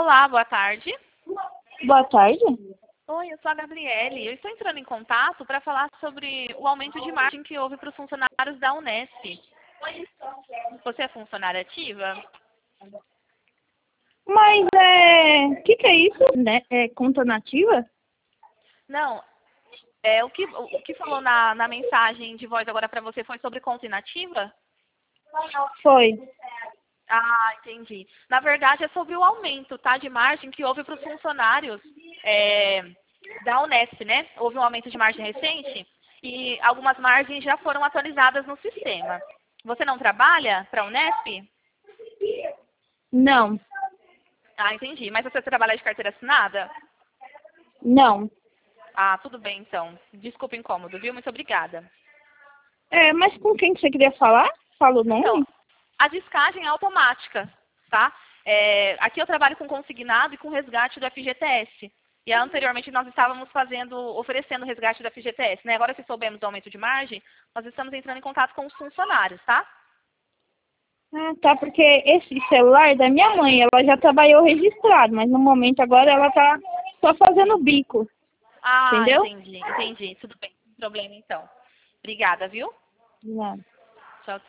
Olá, boa tarde. Boa tarde. Oi, eu sou a Gabriele. Eu estou entrando em contato para falar sobre o aumento de margem que houve para os funcionários da Unesp. Você é funcionária ativa? Mas que é isso? Né? É conta nativa? Não. O que falou na mensagem de voz agora para você foi sobre conta inativa? Foi. Ah, entendi. Na verdade, é sobre o aumento, tá, de margem que houve para os funcionários da Unesp, né? Houve um aumento de margem recente e algumas margens já foram atualizadas no sistema. Você não trabalha para a Unesp? Não. Ah, entendi. Mas você trabalha de carteira assinada? Não. Ah, tudo bem, então. Desculpa o incômodo, viu? Muito obrigada. Mas com quem que você queria falar? Fala o Então, nome? a descagem é automática, tá? Aqui eu trabalho com consignado e com resgate do FGTS. E anteriormente nós estávamos oferecendo resgate do FGTS, né? Agora que soubemos do aumento de margem, nós estamos entrando em contato com os funcionários, tá? Ah, tá, porque esse celular é da minha mãe, ela já trabalhou registrado, mas no momento agora ela tá só fazendo bico, Ah, entendeu? entendi. Tudo bem, sem problema então. Obrigada, viu? Não.